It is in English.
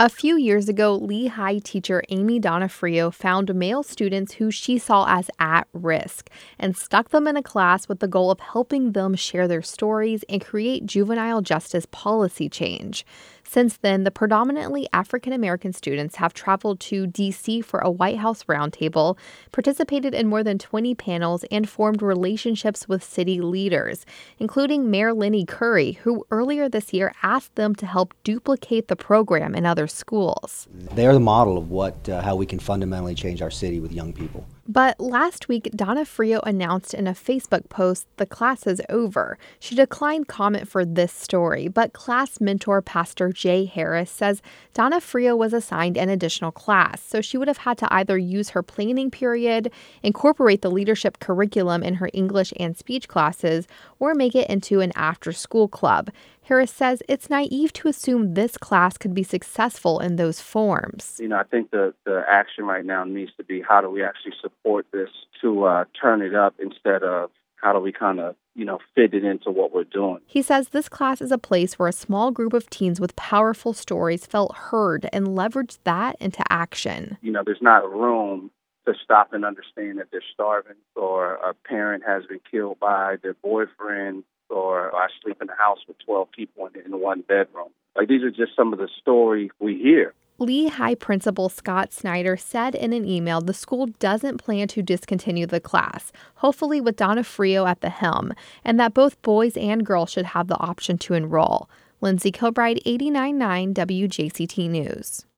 A few years ago, Lehigh teacher Amy Donofrio found male students who she saw as at risk and stuck them in a class with the goal of helping them share their stories and create juvenile justice policy change. Since then, the predominantly African American students have traveled to D.C. for a White House roundtable, participated in more than 20 panels, and formed relationships with city leaders, including Mayor Lenny Curry, who earlier this year asked them to help duplicate the program in other schools. They are the model of how we can fundamentally change our city with young people. But last week, Donofrio announced in a Facebook post the class is over. She declined comment for this story, but class mentor Pastor Jay Harris says Donofrio was assigned an additional class, so she would have had to either use her planning period, incorporate the leadership curriculum in her English and speech classes, or make it into an after-school club. Harris says it's naive to assume this class could be successful in those forms. I think the action right now needs to be how do we actually support this to turn it up instead of how do we kind of, fit it into what we're doing. He says this class is a place where a small group of teens with powerful stories felt heard and leveraged that into action. There's not room to stop and understand that they're starving or a parent has been killed by their boyfriend or I sleep in a house with 12 people in one bedroom. These are just some of the stories we hear. Lehigh Principal Scott Snyder said in an email the school doesn't plan to discontinue the class, hopefully with Donofrio at the helm, and that both boys and girls should have the option to enroll. Lindsay Kilbride, 89.9 WJCT News.